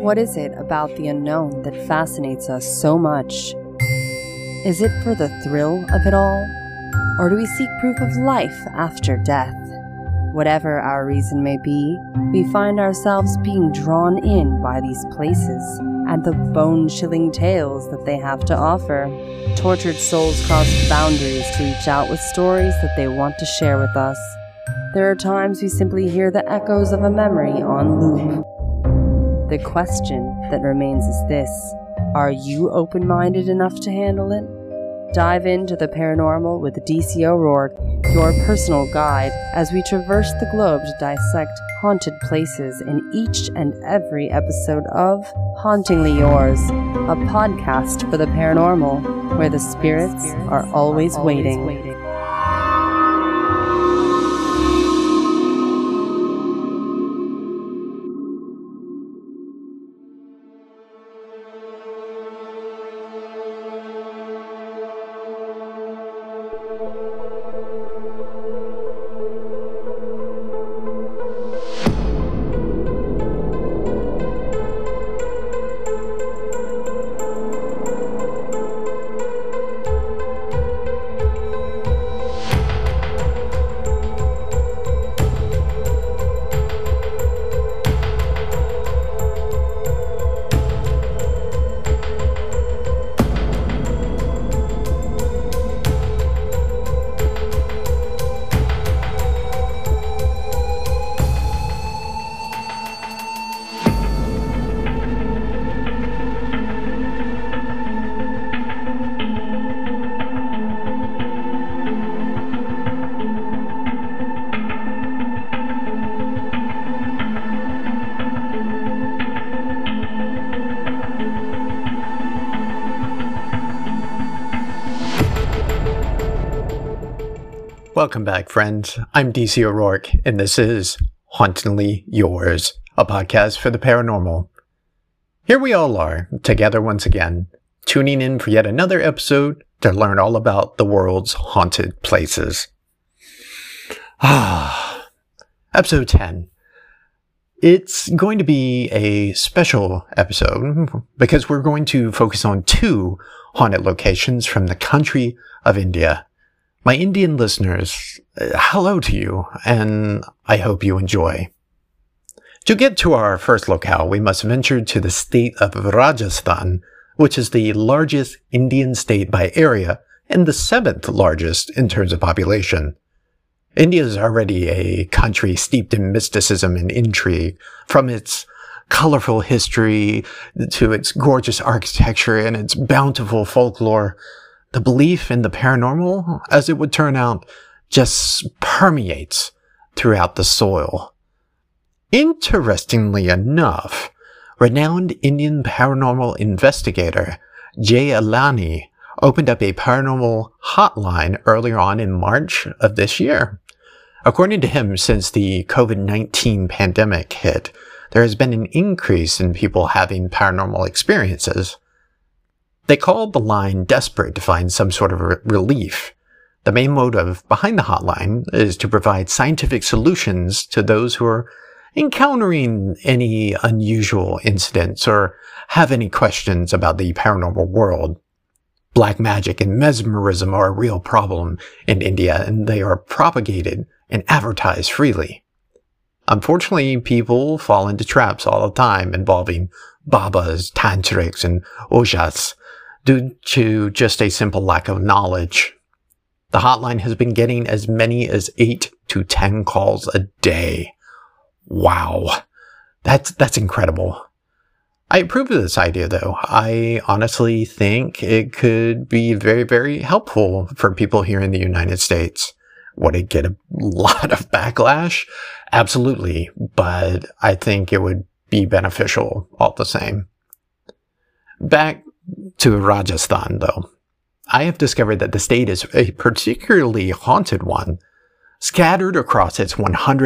What is it about the unknown that fascinates us so much? Is it for the thrill of it all? Or do we seek proof of life after death? Whatever our reason may be, we find ourselves being drawn in by these places and the bone-chilling tales that they have to offer. Tortured souls cross boundaries to reach out with stories that they want to share with us. There are times we simply hear the echoes of a memory on loop. The question that remains is this: are you open-minded enough to handle it? Dive into the paranormal with DC O'Rourke, your personal guide, as we traverse the globe to dissect haunted places in each and every episode of Hauntingly Yours, a podcast for the paranormal, where the spirits are always waiting. Welcome back, friends. I'm DC O'Rourke, and this is Hauntingly Yours, a podcast for the paranormal. Here we all are, together once again, tuning in for yet another episode to learn all about the world's haunted places. Episode 10. It's going to be a special episode because we're going to focus on two haunted locations from the country of India. My Indian listeners, hello to you, and I hope you enjoy. To get to our first locale, we must venture to the state of Rajasthan, which is the largest Indian state by area and the 7th largest in terms of population. India is already a country steeped in mysticism and intrigue, from its colorful history to its gorgeous architecture and its bountiful folklore. The belief in the paranormal, as it would turn out, just permeates throughout the soil. Interestingly enough, renowned Indian paranormal investigator Jay Alani opened up a paranormal hotline earlier on in March of this year. According to him, since the COVID-19 pandemic hit, there has been an increase in people having paranormal experiences. They called the line desperate to find some sort of relief. The main motive behind the hotline is to provide scientific solutions to those who are encountering any unusual incidents or have any questions about the paranormal world. Black magic and mesmerism are a real problem in India, and they are propagated and advertised freely. Unfortunately, people fall into traps all the time involving babas, tantrics, and ojas, due to just a simple lack of knowledge. The hotline has been getting as many as 8 to 10 calls a day. Wow. That's incredible. I approve of this idea, though. I honestly think it could be very, very helpful for people here in the United States. Would it get a lot of backlash? Absolutely. But I think it would be beneficial all the same. Back to Rajasthan, though. I have discovered that the state is a particularly haunted one. Scattered across its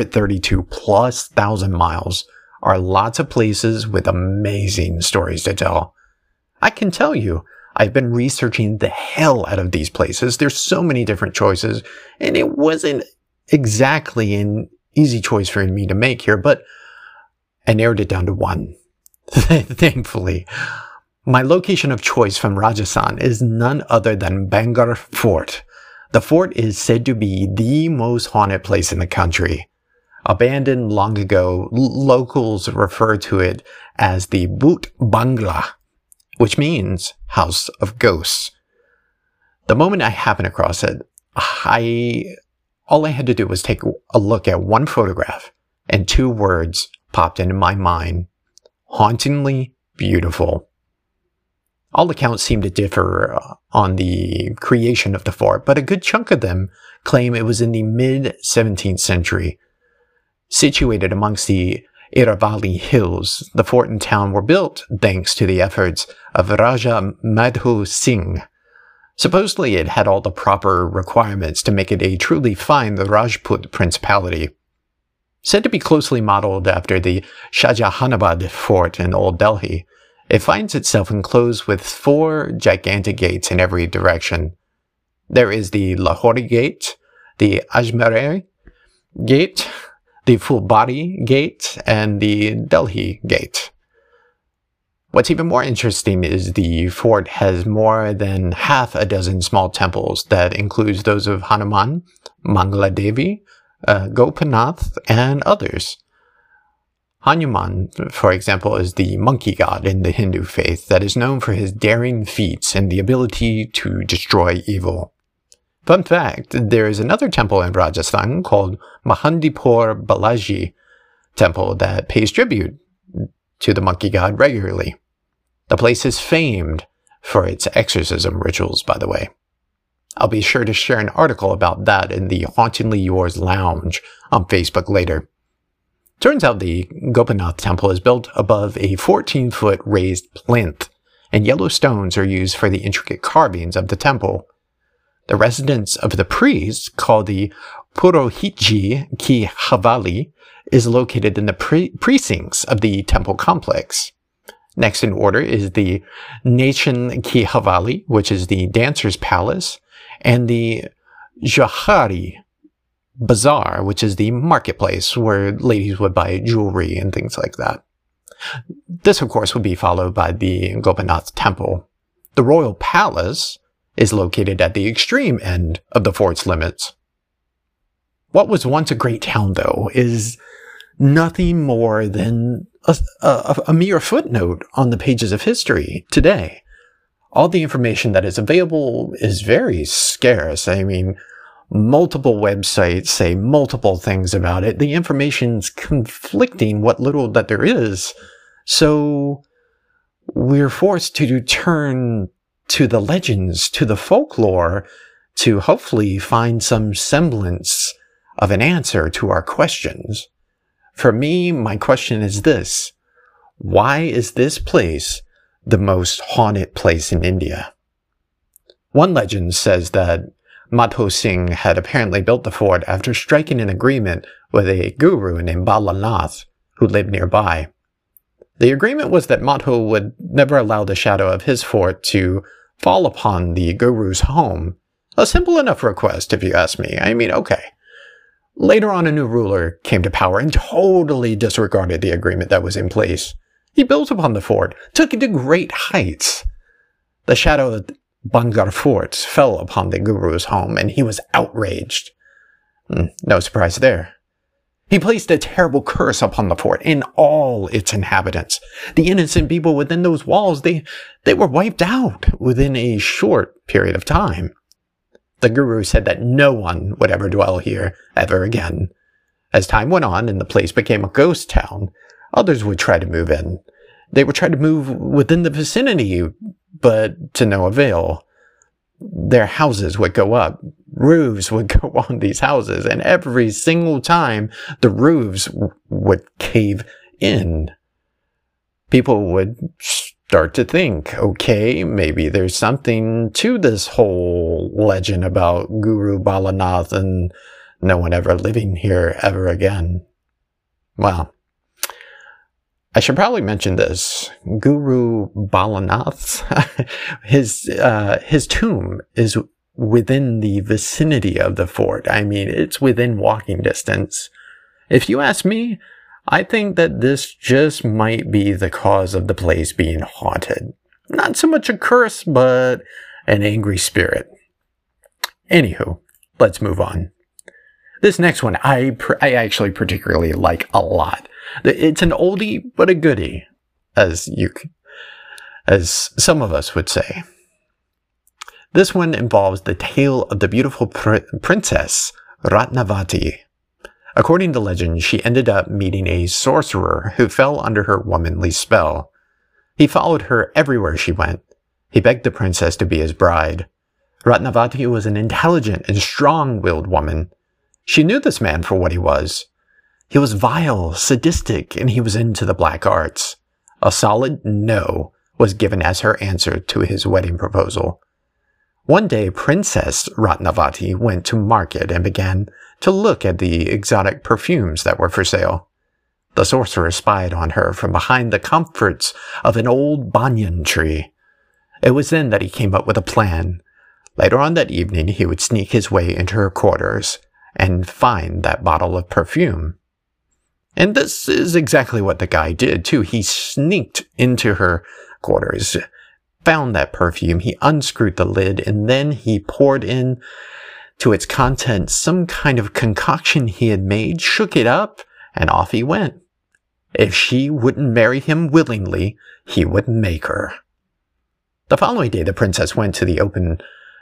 132,000+ miles are lots of places with amazing stories to tell. I can tell you, I've been researching the hell out of these places. There's so many different choices, and it wasn't exactly an easy choice for me to make here, but I narrowed it down to one. Thankfully, my location of choice from Rajasthan is none other than Bangalore Fort. The fort is said to be the most haunted place in the country. Abandoned long ago, locals refer to it as the Bhoot Bangla, which means House of Ghosts. The moment I happened across it, all I had to do was take a look at one photograph, and 2 words popped into my mind: hauntingly beautiful. All accounts seem to differ on the creation of the fort, but a good chunk of them claim it was in the mid-17th century. Situated amongst the Aravalli Hills, the fort and town were built thanks to the efforts of Raja Madhu Singh. Supposedly it had all the proper requirements to make it a truly fine Rajput principality. Said to be closely modeled after the Shahjahanabad fort in Old Delhi, it finds itself enclosed with 4 gigantic gates in every direction. There is the Lahori Gate, the Ajmer Gate, the Fulbari Gate, and the Delhi Gate. What's even more interesting is the fort has more than half a dozen small temples that includes those of Hanuman, Mangala Devi, Gopinath, and others. Hanuman, for example, is the monkey god in the Hindu faith that is known for his daring feats and the ability to destroy evil. Fun fact, there is another temple in Rajasthan called Mahandipur Balaji Temple that pays tribute to the monkey god regularly. The place is famed for its exorcism rituals, by the way. I'll be sure to share an article about that in the Hauntingly Yours Lounge on Facebook later. Turns out the Gopinath Temple is built above a 14-foot raised plinth, and yellow stones are used for the intricate carvings of the temple. The residence of the priest, called the Purohitji Ki Havali, is located in the precincts of the temple complex. Next in order is the Nachan Ki Havali, which is the dancer's palace, and the Johari Bazaar, which is the marketplace where ladies would buy jewelry and things like that. This, of course, would be followed by the Gopinath Temple. The royal palace is located at the extreme end of the fort's limits. What was once a great town, though, is nothing more than a mere footnote on the pages of history today. All the information that is available is very scarce. I mean, multiple websites say multiple things about it. The information's conflicting what little that there is. So we're forced to turn to the legends, to the folklore, to hopefully find some semblance of an answer to our questions. For me, my question is this: why is this place the most haunted place in India? One legend says that Madhu Singh had apparently built the fort after striking an agreement with a guru named Balanath, who lived nearby. The agreement was that Madhu would never allow the shadow of his fort to fall upon the guru's home. A simple enough request, if you ask me. I mean, okay. Later on, a new ruler came to power and totally disregarded the agreement that was in place. He built upon the fort, took it to great heights. The shadow of Bangalore Fort fell upon the guru's home, and he was outraged. No surprise there. He placed a terrible curse upon the fort and all its inhabitants. The innocent people within those walls, they were wiped out within a short period of time. The guru said that no one would ever dwell here ever again. As time went on and the place became a ghost town, others would try to move in. They would try to move within the vicinity, but to no avail. Their houses would go up. Roofs would go on these houses, and every single time the roofs would cave in. People would start to think, okay, maybe there's something to this whole legend about Guru Balanath and no one ever living here ever again. Well, I should probably mention this. Guru Balanath, his tomb is within the vicinity of the fort. I mean, it's within walking distance. If you ask me, I think that this just might be the cause of the place being haunted. Not so much a curse, but an angry spirit. Anywho, let's move on. This next one I actually particularly like a lot. It's an oldie but a goodie, as some of us would say. This one involves the tale of the beautiful princess Ratnavati. According to legend, she ended up meeting a sorcerer who fell under her womanly spell. He followed her everywhere she went. He begged the princess to be his bride. Ratnavati was an intelligent and strong-willed woman. She knew this man for what he was. He was vile, sadistic, and he was into the black arts. A solid no was given as her answer to his wedding proposal. One day, Princess Ratnavati went to market and began to look at the exotic perfumes that were for sale. The sorcerer spied on her from behind the comforts of an old banyan tree. It was then that he came up with a plan. Later on that evening, he would sneak his way into her quarters and find that bottle of perfume. And this is exactly what the guy did, too. He sneaked into her quarters, found that perfume, he unscrewed the lid, and then he poured in to its contents some kind of concoction he had made, shook it up, and off he went. If she wouldn't marry him willingly, he would make her. The following day, the princess went to the open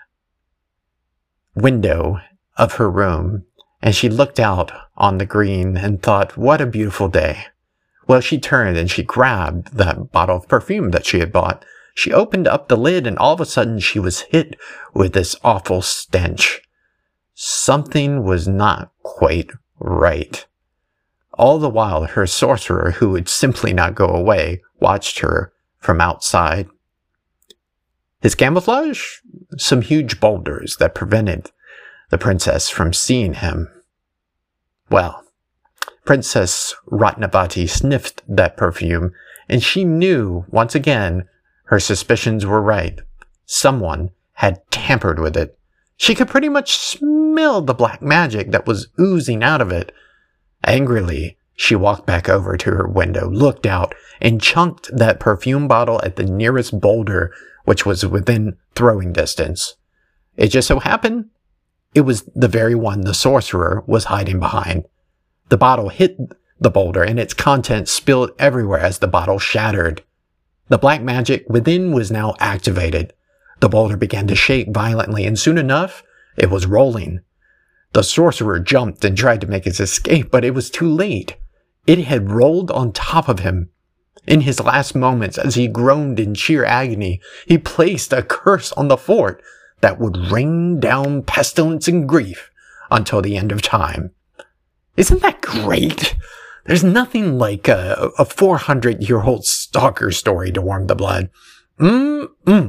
window of her room, and she looked out on the green and thought, what a beautiful day. Well, she turned and she grabbed that bottle of perfume that she had bought. She opened up the lid, and all of a sudden she was hit with this awful stench. Something was not quite right. All the while, her sorcerer, who would simply not go away, watched her from outside. His camouflage? Some huge boulders that prevented the princess from seeing him. Well, Princess Ratnavati sniffed that perfume, and she knew, once again, her suspicions were right. Someone had tampered with it. She could pretty much smell the black magic that was oozing out of it. Angrily, she walked back over to her window, looked out, and chunked that perfume bottle at the nearest boulder, which was within throwing distance. It just so happened, it was the very one the sorcerer was hiding behind. The bottle hit the boulder, and its contents spilled everywhere as the bottle shattered. The black magic within was now activated. The boulder began to shake violently, and soon enough, it was rolling. The sorcerer jumped and tried to make his escape, but it was too late. It had rolled on top of him. In his last moments, as he groaned in sheer agony, he placed a curse on the fort that would rain down pestilence and grief until the end of time. Isn't that great? There's nothing like a 400-year-old stalker story to warm the blood. Whew.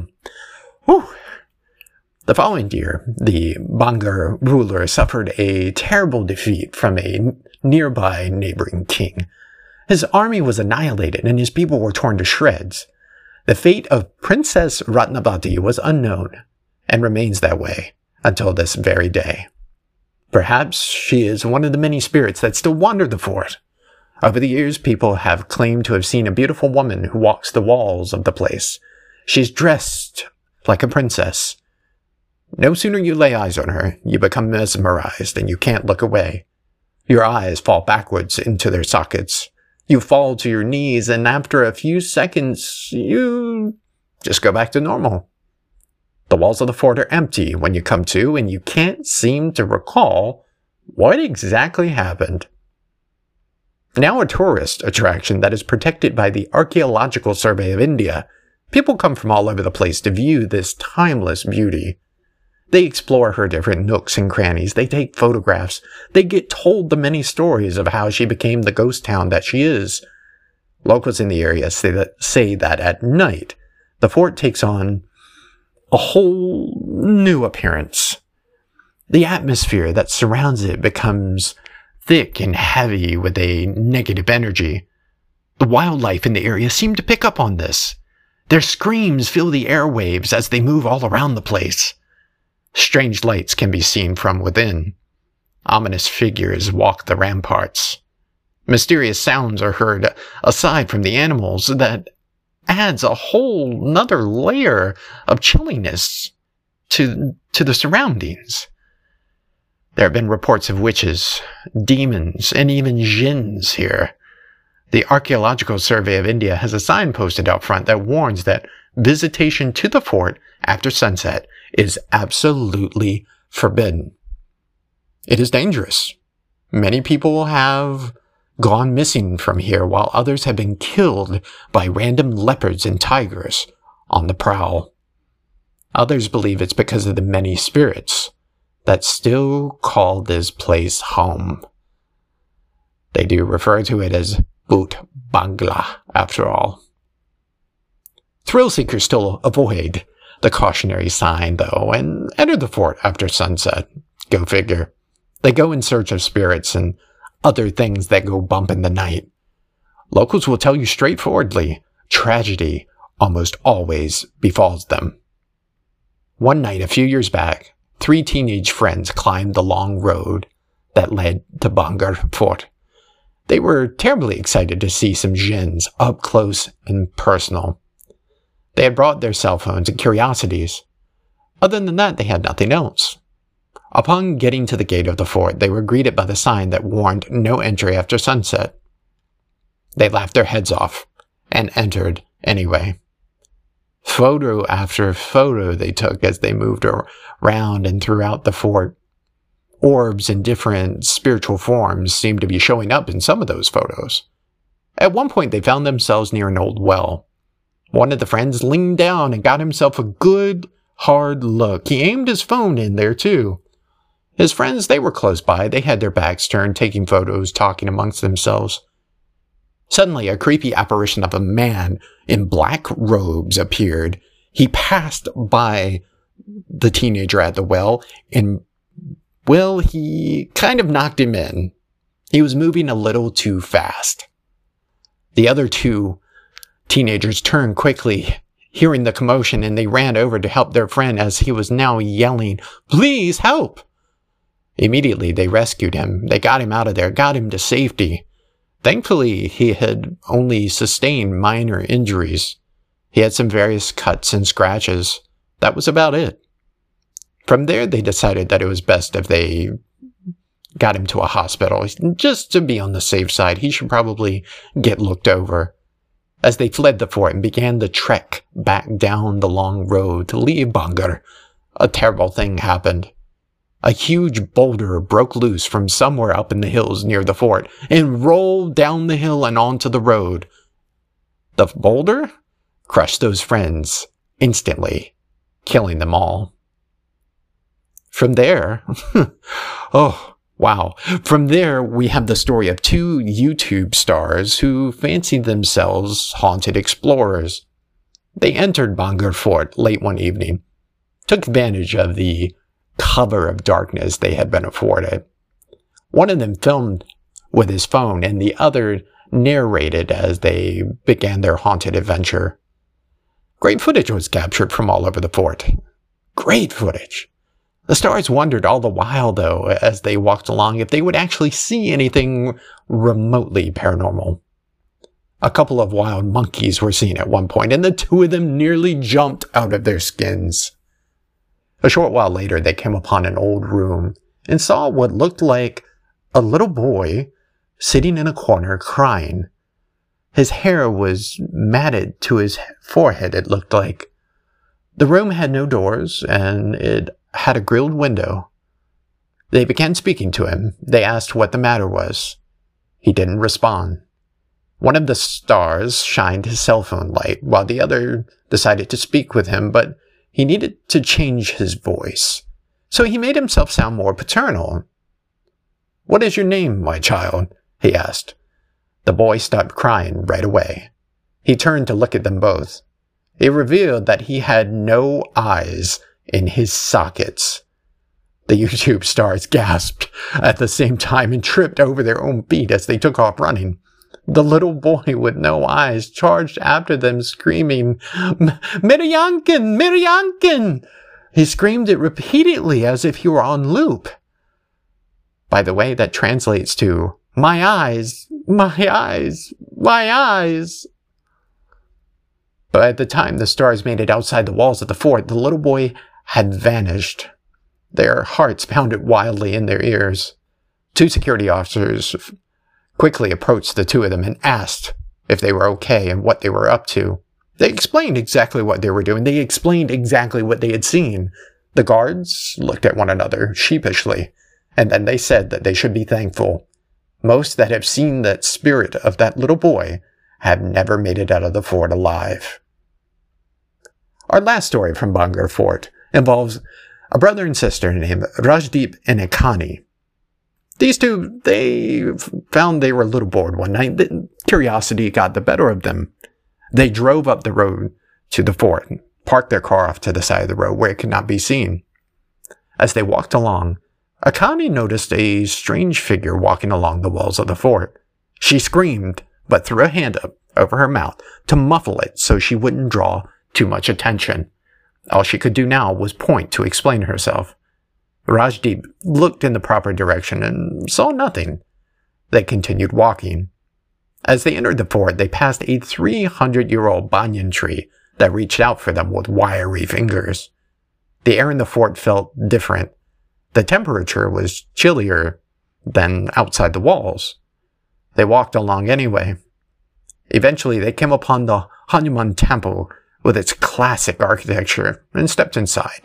The following year, the Bangar ruler suffered a terrible defeat from a nearby neighboring king. His army was annihilated and his people were torn to shreds. The fate of Princess Ratnavati was unknown and remains that way until this very day. Perhaps she is one of the many spirits that still wander the fort. Over the years, people have claimed to have seen a beautiful woman who walks the walls of the place. She's dressed like a princess. No sooner you lay eyes on her, you become mesmerized and you can't look away. Your eyes fall backwards into their sockets. You fall to your knees, and after a few seconds, you just go back to normal. The walls of the fort are empty when you come to, and you can't seem to recall what exactly happened. Now a tourist attraction that is protected by the Archaeological Survey of India, people come from all over the place to view this timeless beauty. They explore her different nooks and crannies, they take photographs, they get told the many stories of how she became the ghost town that she is. Locals in the area say that at night, the fort takes on a whole new appearance. The atmosphere that surrounds it becomes thick and heavy with a negative energy. The wildlife in the area seem to pick up on this. Their screams fill the airwaves as they move all around the place. Strange lights can be seen from within. Ominous figures walk the ramparts. Mysterious sounds are heard aside from the animals that adds a whole nother layer of chilliness to the surroundings. There have been reports of witches, demons, and even jinns here. The Archaeological Survey of India has a sign posted out front that warns that visitation to the fort after sunset is absolutely forbidden. It is dangerous. Many people have gone missing from here, while others have been killed by random leopards and tigers on the prowl. Others believe it's because of the many spirits that still call this place home. They do refer to it as Bhut Bangla, after all. Thrill seekers still avoid the cautionary sign, though, and enter the fort after sunset. Go figure. They go in search of spirits and other things that go bump in the night. Locals will tell you straightforwardly, tragedy almost always befalls them. One night a few years back, 3 teenage friends climbed the long road that led to Bangar Fort. They were terribly excited to see some jinns up close and personal. They had brought their cell phones and curiosities. Other than that, they had nothing else. Upon getting to the gate of the fort, they were greeted by the sign that warned no entry after sunset. They laughed their heads off and entered anyway. Photo after photo they took as they moved around and throughout the fort. Orbs in different spiritual forms seemed to be showing up in some of those photos. At one point, they found themselves near an old well. One of the friends leaned down and got himself a good, hard look. He aimed his phone in there, too. His friends, they were close by. They had their backs turned, taking photos, talking amongst themselves. Suddenly, a creepy apparition of a man in black robes appeared. He passed by the teenager at the well, and, well, he kind of knocked him in. He was moving a little too fast. The other 2 teenagers turned quickly, hearing the commotion, and they ran over to help their friend as he was now yelling, "Please help!" Immediately, they rescued him. They got him out of there, got him to safety. Thankfully, he had only sustained minor injuries. He had some various cuts and scratches. That was about it. From there, they decided that it was best if they got him to a hospital. Just to be on the safe side, he should probably get looked over. As they fled the fort and began the trek back down the long road to leave Bangar, a terrible thing happened. A huge boulder broke loose from somewhere up in the hills near the fort and rolled down the hill and onto the road. The boulder crushed those friends instantly, killing them all. From there, oh, wow. From there, we have the story of 2 YouTube stars who fancied themselves haunted explorers. They entered Bangar Fort late one evening, took advantage of the cover of darkness they had been afforded. One of them filmed with his phone, and the other narrated as they began their haunted adventure. Great footage was captured from all over the fort. Great footage. The stars wondered all the while, though, as they walked along, if they would actually see anything remotely paranormal. A couple of wild monkeys were seen at one point, and the 2 of them nearly jumped out of their skins. A short while later, they came upon an old room and saw what looked like a little boy sitting in a corner crying. His hair was matted to his forehead, it looked like. The room had no doors, and it had a grilled window. They began speaking to him. They asked what the matter was. He didn't respond. One of the stars shined his cell phone light, while the other decided to speak with him, but he needed to change his voice. So he made himself sound more paternal. "What is your name, my child?" he asked. The boy stopped crying right away. He turned to look at them both. It revealed that he had no eyes in his sockets. The YouTube stars gasped at the same time and tripped over their own feet as they took off running. The little boy with no eyes charged after them, screaming, "Miryankin! Miryankin!" He screamed it repeatedly as if he were on loop. By the way, that translates to, "My eyes, My eyes! My eyes! By the time the stars made it outside the walls of the fort, the little boy had vanished. Their hearts pounded wildly in their ears. 2 security officers quickly approached the 2 of them and asked if they were okay and what they were up to. They explained exactly what they were doing. They explained exactly what they had seen. The guards looked at one another sheepishly, and then they said that they should be thankful. Most that have seen that spirit of that little boy have never made it out of the fort alive. Our last story from Bhangar Fort involves a brother and sister named Rajdeep and Ekani. These 2, they found they were a little bored one night. Curiosity got the better of them. They drove up the road to the fort and parked their car off to the side of the road where it could not be seen. As they walked along, Ekani noticed a strange figure walking along the walls of the fort. She screamed, but threw a hand up over her mouth to muffle it so she wouldn't draw too much attention. All she could do now was point to explain herself. Rajdeep looked in the proper direction and saw nothing. They continued walking. As they entered the fort, they passed a 300-year-old banyan tree that reached out for them with wiry fingers. The air in the fort felt different. The temperature was chillier than outside the walls. They walked along anyway. Eventually, they came upon the Hanuman Temple with its classic architecture and stepped inside.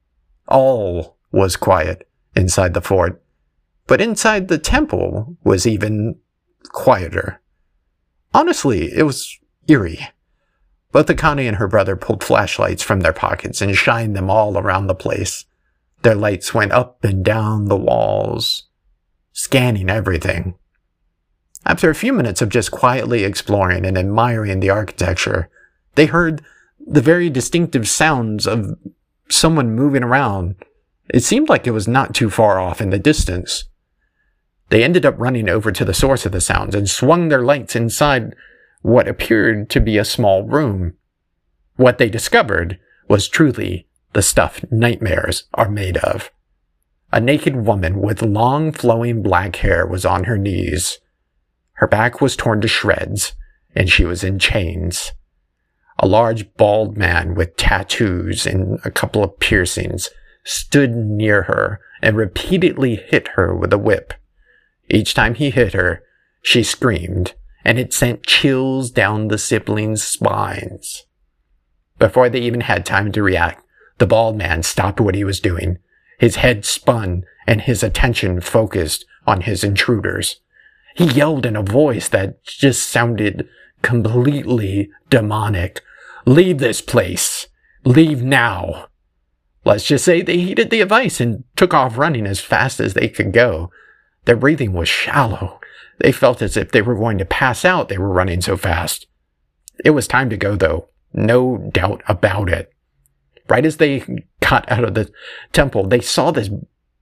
All was quiet inside the fort, but inside the temple was even quieter. Honestly, it was eerie. Both Ekani and her brother pulled flashlights from their pockets and shined them all around the place. Their lights went up and down the walls, scanning everything. After a few minutes of just quietly exploring and admiring the architecture, they heard the very distinctive sounds of someone moving around. It seemed like it was not too far off in the distance. They ended up running over to the source of the sounds and swung their lights inside what appeared to be a small room. What they discovered was truly the stuff nightmares are made of. A naked woman with long flowing black hair was on her knees. Her back was torn to shreds, and she was in chains. A large bald man with tattoos and a couple of piercings stood near her and repeatedly hit her with a whip. Each time he hit her, she screamed, and it sent chills down the siblings' spines. Before they even had time to react, the bald man stopped what he was doing. His head spun, and his attention focused on his intruders. He yelled in a voice that just sounded completely demonic. "Leave this place! Leave now!" Let's just say they heeded the advice and took off running as fast as they could go. Their breathing was shallow. They felt as if they were going to pass out, they were running so fast. It was time to go, though. No doubt about it. Right as they got out of the temple, they saw this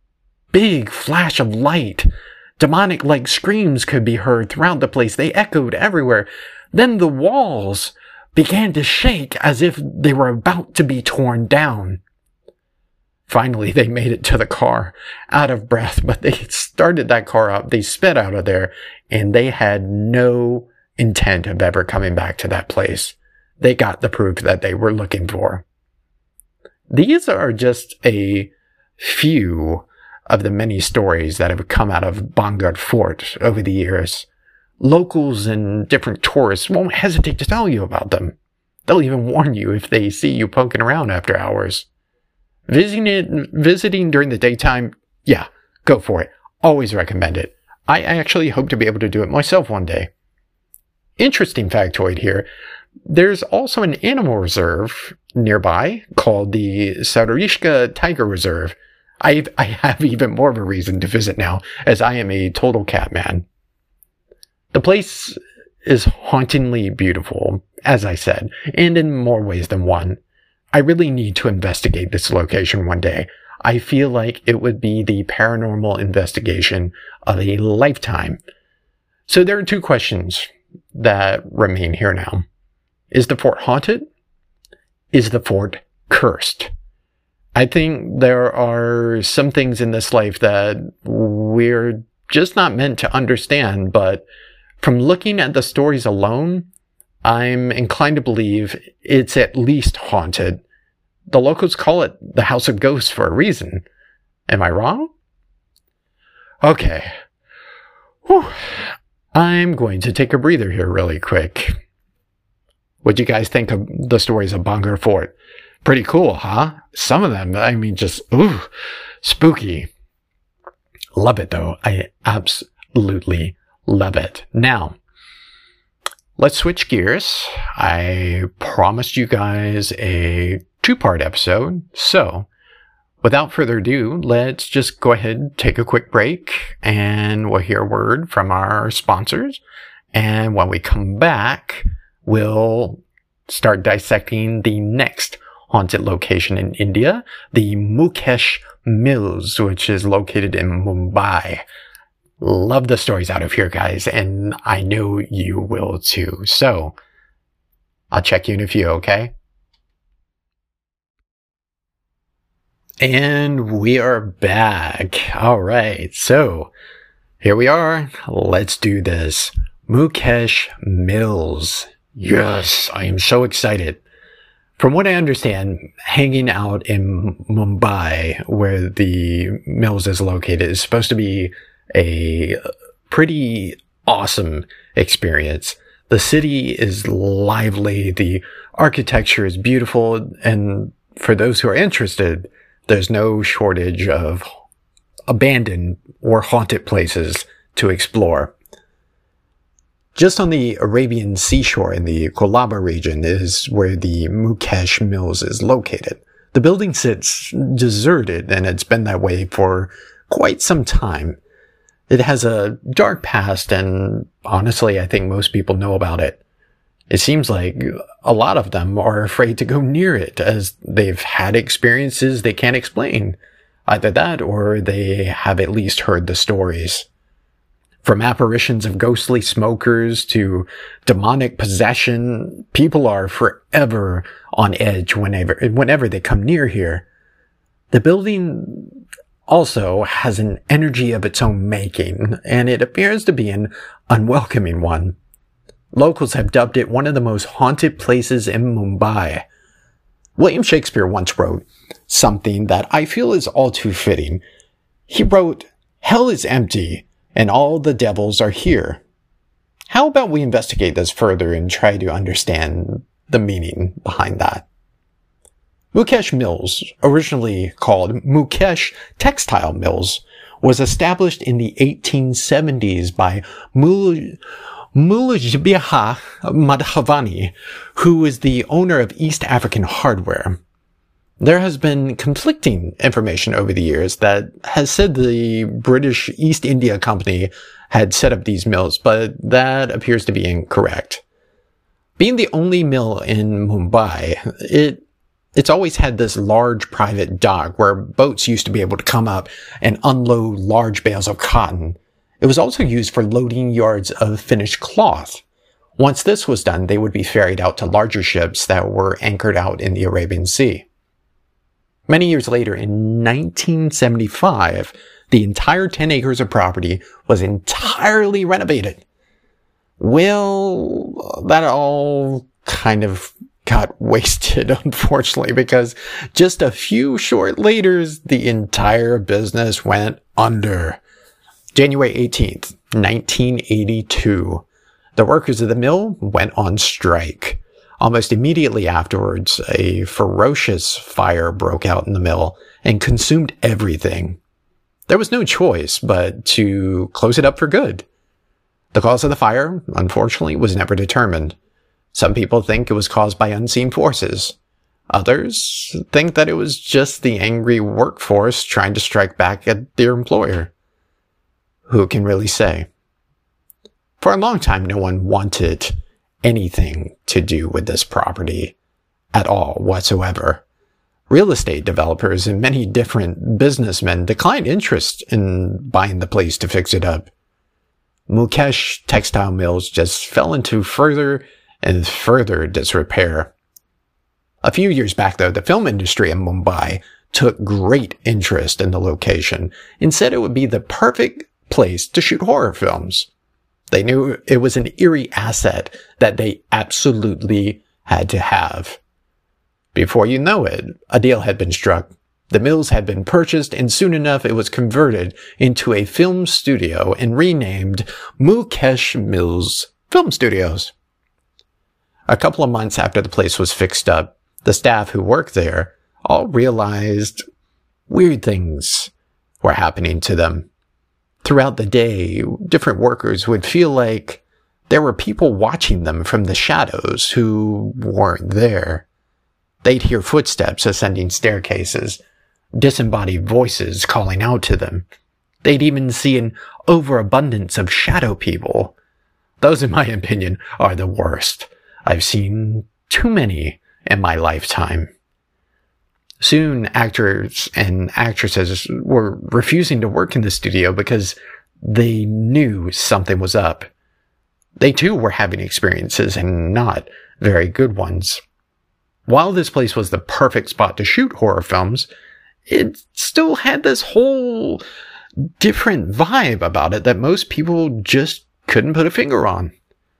big flash of light. Demonic-like screams could be heard throughout the place. They echoed everywhere. Then the walls began to shake as if they were about to be torn down. Finally, they made it to the car, out of breath, but they started that car up. They sped out of there, and they had no intent of ever coming back to that place. They got the proof that they were looking for. These are just a few of the many stories that have come out of Bhangar Fort over the years. Locals and different tourists won't hesitate to tell you about them. They'll even warn you if they see you poking around after hours. Visiting during the daytime, yeah, go for it. Always recommend it. I actually hope to be able to do it myself one day. Interesting factoid here. There's also an animal reserve nearby called the Sarishka Tiger Reserve. I have even more of a reason to visit now, as I am a total cat man. The place is hauntingly beautiful, as I said, and in more ways than one. I really need to investigate this location one day. I feel like it would be the paranormal investigation of a lifetime. So there are 2 questions that remain here now. Is the fort haunted? Is the fort cursed? I think there are some things in this life that we're just not meant to understand, but From looking at the stories alone, I'm inclined to believe it's at least haunted. The locals call it the House of Ghosts for a reason. Am I wrong? Okay. Whew. I'm going to take a breather here really quick. What'd you guys think of the stories of Bhangra Fort? Pretty cool, huh? Some of them, I mean, just, ooh, spooky. Love it, though. I absolutely love it. Now, let's switch gears. I promised you guys a 2-part episode, so without further ado, let's just go ahead and take a quick break, and we'll hear a word from our sponsors. And when we come back, we'll start dissecting the next haunted location in India, the Mukesh Mills, which is located in Mumbai. Love the stories out of here, guys, and I know you will too. So, I'll check you in a few, okay? And we are back. All right, so here we are. Let's do this. Mukesh Mills. Yes, I am so excited. From what I understand, hanging out in Mumbai, where the Mills is located, is supposed to be a pretty awesome experience. The city is lively, the architecture is beautiful, and for those who are interested, there's no shortage of abandoned or haunted places to explore. Just on the Arabian seashore in the Colaba region is where the Mukesh Mills is located. The building sits deserted, and it's been that way for quite some time. It has a dark past, and honestly, I think most people know about it. It seems like a lot of them are afraid to go near it, as they've had experiences they can't explain. Either that, or they have at least heard the stories. From apparitions of ghostly smokers to demonic possession, people are forever on edge whenever they come near here. The building also has an energy of its own making, and it appears to be an unwelcoming one. Locals have dubbed it one of the most haunted places in Mumbai. William Shakespeare once wrote something that I feel is all too fitting. He wrote, "Hell is empty, and all the devils are here." How about we investigate this further and try to understand the meaning behind that? Mukesh Mills, originally called Mukesh Textile Mills, was established in the 1870s by Mulujbiha Madhavani, who is the owner of East African Hardware. There has been conflicting information over the years that has said the British East India Company had set up these mills, but that appears to be incorrect. Being the only mill in Mumbai, it's always had this large private dock where boats used to be able to come up and unload large bales of cotton. It was also used for loading yards of finished cloth. Once this was done, they would be ferried out to larger ships that were anchored out in the Arabian Sea. Many years later, in 1975, the entire 10 acres of property was entirely renovated. Well, that all kind of got wasted, unfortunately, because just a few short later, the entire business went under. January 18th, 1982, the workers of the mill went on strike. Almost immediately afterwards, a ferocious fire broke out in the mill and consumed everything. There was no choice but to close it up for good. The cause of the fire, unfortunately, was never determined. Some people think it was caused by unseen forces. Others think that it was just the angry workforce trying to strike back at their employer. Who can really say? For a long time, no one wanted anything to do with this property at all whatsoever. Real estate developers and many different businessmen declined interest in buying the place to fix it up. Mukesh Textile Mills just fell into further and further disrepair. A few years back, though, the film industry in Mumbai took great interest in the location and said it would be the perfect place to shoot horror films. They knew it was an eerie asset that they absolutely had to have. Before you know it, a deal had been struck. The mills had been purchased, and soon enough it was converted into a film studio and renamed Mukesh Mills Film Studios. A couple of months after the place was fixed up, the staff who worked there all realized weird things were happening to them. Throughout the day, different workers would feel like there were people watching them from the shadows who weren't there. They'd hear footsteps ascending staircases, disembodied voices calling out to them. They'd even see an overabundance of shadow people. Those, in my opinion, are the worst. I've seen too many in my lifetime. Soon, actors and actresses were refusing to work in the studio because they knew something was up. They too were having experiences, and not very good ones. While this place was the perfect spot to shoot horror films, it still had this whole different vibe about it that most people just couldn't put a finger on.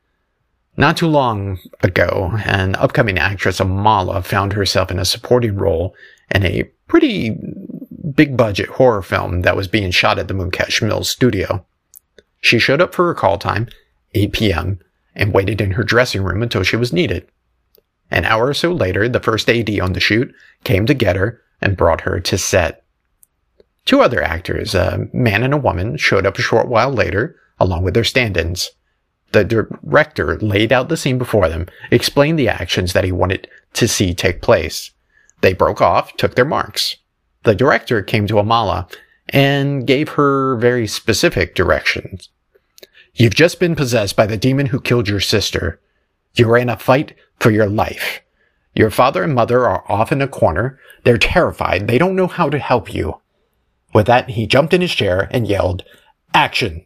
Not too long ago, an upcoming actress, Amala, found herself in a supporting role in a pretty big-budget horror film that was being shot at the Mukesh Mills studio. She showed up for her call time, 8 p.m., and waited in her dressing room until she was needed. An hour or so later, the first AD on the shoot came to get her and brought her to set. Two other actors, a man and a woman, showed up a short while later, along with their stand-ins. The director laid out the scene before them, explained the actions that he wanted to see take place. They broke off, took their marks. The director came to Amala and gave her very specific directions. You've just been possessed by the demon who killed your sister. You are in a fight for your life. Your father and mother are off in a corner. They're terrified. They don't know how to help you. With that, he jumped in his chair and yelled, "Action!"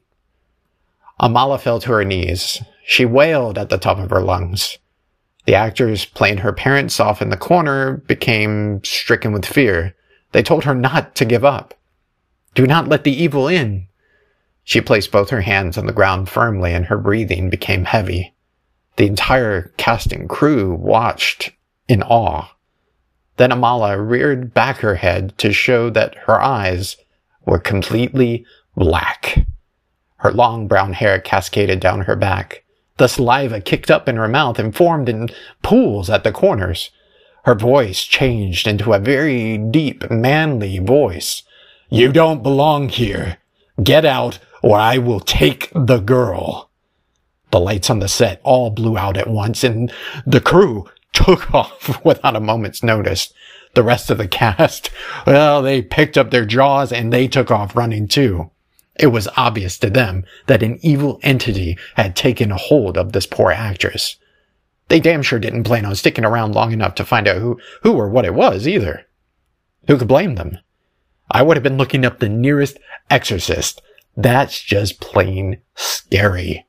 Amala fell to her knees. She wailed at the top of her lungs. The actors playing her parents off in the corner became stricken with fear. They told her not to give up. Do not let the evil in. She placed both her hands on the ground firmly, and her breathing became heavy. The entire cast and crew watched in awe. Then Amala reared back her head to show that her eyes were completely black. Her long brown hair cascaded down her back. The saliva kicked up in her mouth and formed in pools at the corners. Her voice changed into a very deep, manly voice. You don't belong here. Get out, or I will take the girl. The lights on the set all blew out at once, and the crew took off without a moment's notice. The rest of the cast, well, they picked up their jaws and they took off running too. It was obvious to them that an evil entity had taken a hold of this poor actress. They damn sure didn't plan on sticking around long enough to find out who or what it was either. Who could blame them? I would have been looking up the nearest exorcist. That's just plain scary.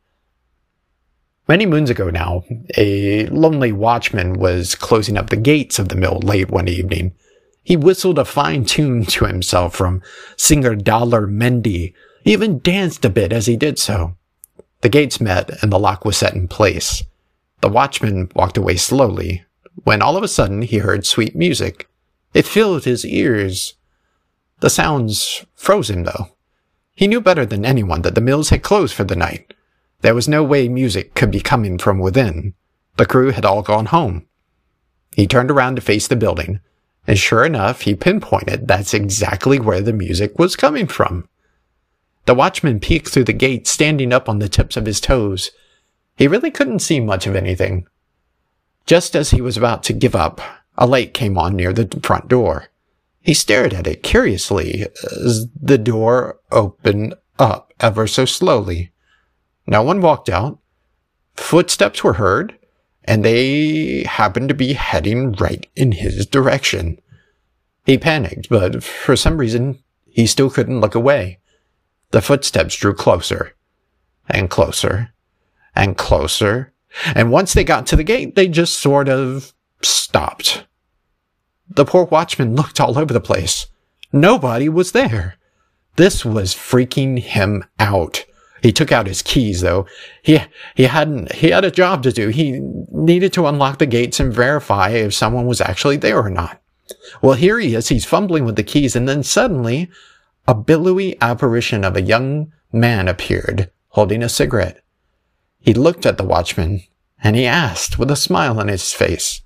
Many moons ago now, a lonely watchman was closing up the gates of the mill late one evening. He whistled a fine tune to himself from singer Dollar Mendy. He even danced a bit as he did so. The gates met and the lock was set in place. The watchman walked away slowly, when all of a sudden he heard sweet music. It filled his ears. The sounds froze him, though. He knew better than anyone that the mills had closed for the night. There was no way music could be coming from within. The crew had all gone home. He turned around to face the building, and sure enough, he pinpointed that's exactly where the music was coming from. The watchman peeked through the gate, standing up on the tips of his toes. He really couldn't see much of anything. Just as he was about to give up, a light came on near the front door. He stared at it curiously as the door opened up ever so slowly. No one walked out. Footsteps were heard, and they happened to be heading right in his direction. He panicked, but for some reason, he still couldn't look away. The footsteps drew closer, and closer, and closer, and once they got to the gate, they just sort of stopped. The poor watchman looked all over the place. Nobody was there. This was freaking him out. He took out his keys, though. He had a job to do. He needed to unlock the gates and verify if someone was actually there or not. Well, here he is. He's fumbling with the keys, and then suddenly a billowy apparition of a young man appeared, holding a cigarette. He looked at the watchman, and he asked, with a smile on his face,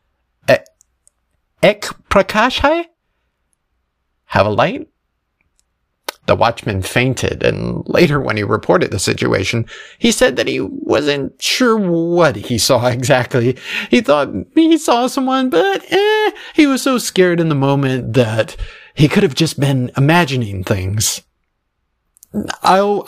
Ek Prakash hai? Have a light? The watchman fainted, and later when he reported the situation, he said that he wasn't sure what he saw exactly. He thought he saw someone, but he was so scared in the moment that he could have just been imagining things. I'll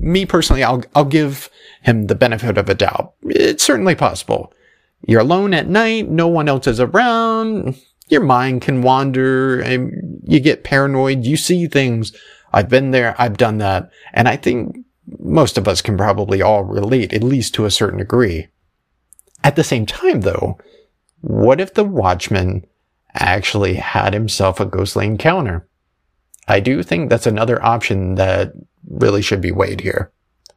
give him the benefit of a doubt. It's certainly possible. You're alone at night, no one else is around, your mind can wander, and you get paranoid, you see things. I've been there, I've done that, and I think most of us can probably all relate, at least to a certain degree. At the same time, though, what if the watchman actually had himself a ghostly encounter? I do think that's another option that really should be weighed here.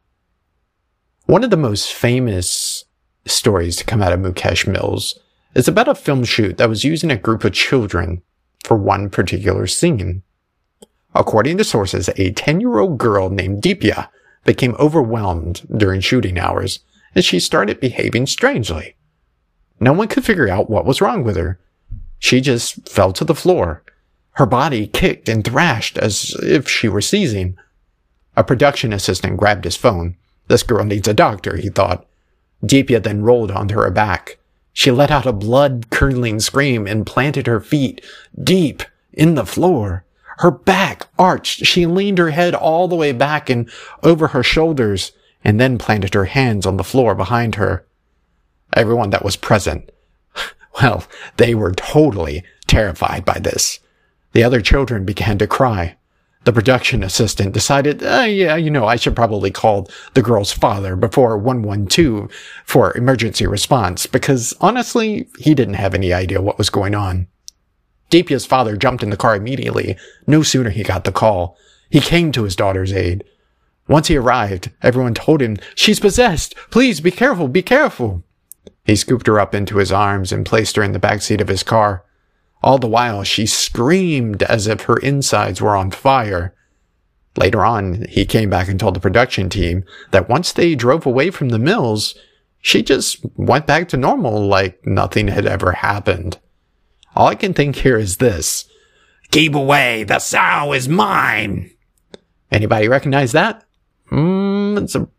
One of the most famous stories to come out of Mukesh Mills is about a film shoot that was using a group of children for one particular scene. According to sources, a 10-year-old girl named Deepya became overwhelmed during shooting hours, and she started behaving strangely. No one could figure out what was wrong with her. She just fell to the floor. Her body kicked and thrashed as if she were seizing. A production assistant grabbed his phone. This girl needs a doctor, he thought. Deepya then rolled onto her back. She let out a blood-curdling scream and planted her feet deep in the floor. Her back arched. She leaned her head all the way back and over her shoulders, and then planted her hands on the floor behind her. Everyone that was present, well, they were totally terrified by this. The other children began to cry. The production assistant decided, I should probably call the girl's father before 112 for emergency response, because honestly, he didn't have any idea what was going on. Deepya's father jumped in the car immediately. No sooner he got the call, he came to his daughter's aid. Once he arrived, everyone told him, "She's possessed! Please be careful, be careful!" He scooped her up into his arms and placed her in the backseat of his car. All the while, she screamed as if her insides were on fire. Later on, he came back and told the production team that once they drove away from the mills, she just went back to normal like nothing had ever happened. All I can think here is this: "Keep away, the sow is mine!" Anybody recognize that? It's a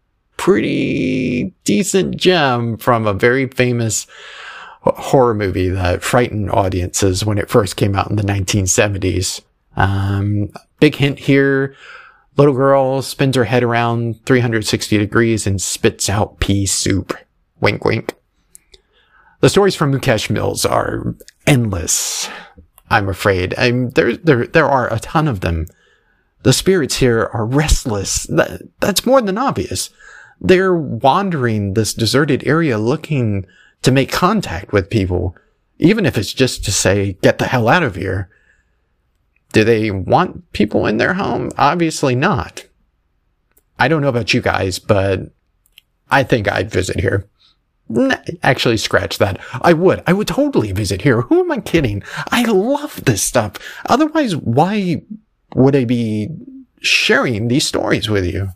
pretty decent gem from a very famous horror movie that frightened audiences when it first came out in the 1970s. Big hint here: little girl spins her head around 360 degrees and spits out pea soup. Wink, wink. The stories from Mukesh Mills are endless, I'm afraid. There are a ton of them. The spirits here are restless. That's more than obvious. They're wandering this deserted area looking to make contact with people, even if it's just to say, "Get the hell out of here." Do they want people in their home? Obviously not. I don't know about you guys, but I think I'd visit here. Actually, scratch that. I would totally visit here. Who am I kidding? I love this stuff. Otherwise, why would I be sharing these stories with you?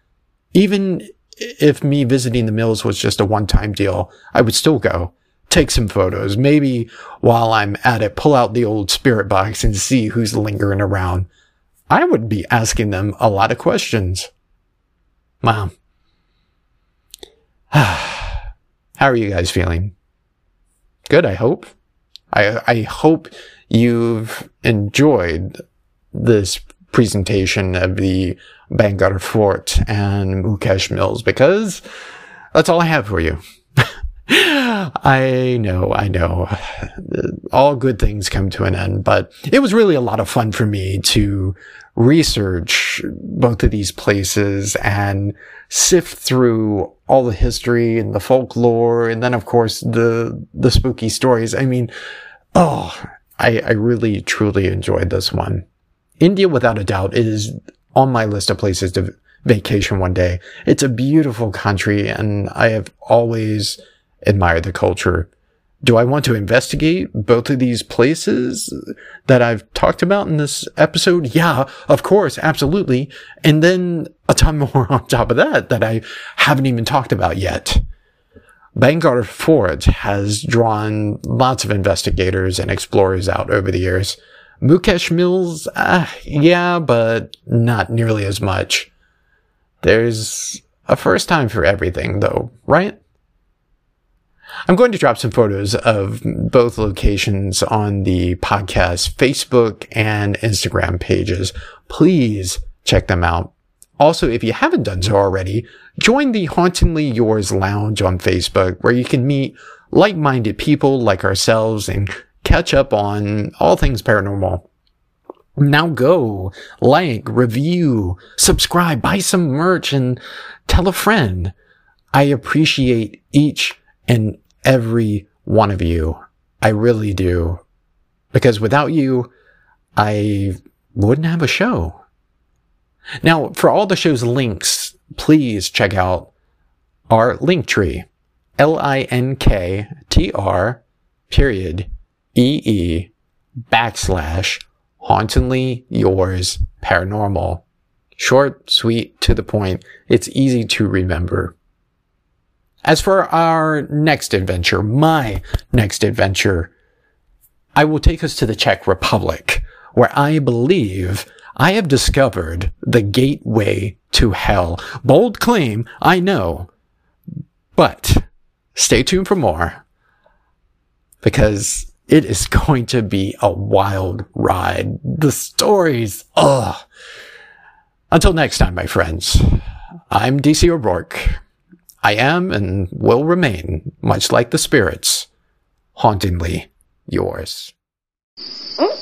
Even if me visiting the mills was just a one-time deal, I would still go, take some photos. Maybe while I'm at it, pull out the old spirit box and see who's lingering around. I would be asking them a lot of questions. Wow. How are you guys feeling? Good, I hope. I hope you've enjoyed this presentation of the Bhangar Fort and Mukesh Mills, because that's all I have for you. I know. All good things come to an end, but it was really a lot of fun for me to research both of these places and sift through all the history and the folklore, and then of course the spooky stories. I mean, I really truly enjoyed this one. India, without a doubt, is on my list of places to vacation one day. It's a beautiful country, and I have always admired the culture. Do I want to investigate both of these places that I've talked about in this episode? Yeah, of course, absolutely. And then a ton more on top of that I haven't even talked about yet. Bangalore Fort has drawn lots of investigators and explorers out over the years. Mukesh Mills, yeah, but not nearly as much. There's a first time for everything, though, right? I'm going to drop some photos of both locations on the podcast Facebook and Instagram pages. Please check them out. Also, if you haven't done so already, join the Hauntingly Yours Lounge on Facebook, where you can meet like-minded people like ourselves and catch up on all things paranormal. Now go, like, review, subscribe, buy some merch, and tell a friend. I appreciate each and every one of you. I really do. Because without you, I wouldn't have a show. Now, for all the show's links, please check out our link tree. linktr.ee/Hauntingly Yours Paranormal. Short, sweet, to the point. It's easy to remember. As for our next adventure, my next adventure, I will take us to the Czech Republic, where I believe I have discovered the gateway to hell. Bold claim, I know. But stay tuned for more, because it is going to be a wild ride. The stories, Until next time, my friends, I'm DC O'Rourke. I am and will remain, much like the spirits, hauntingly yours.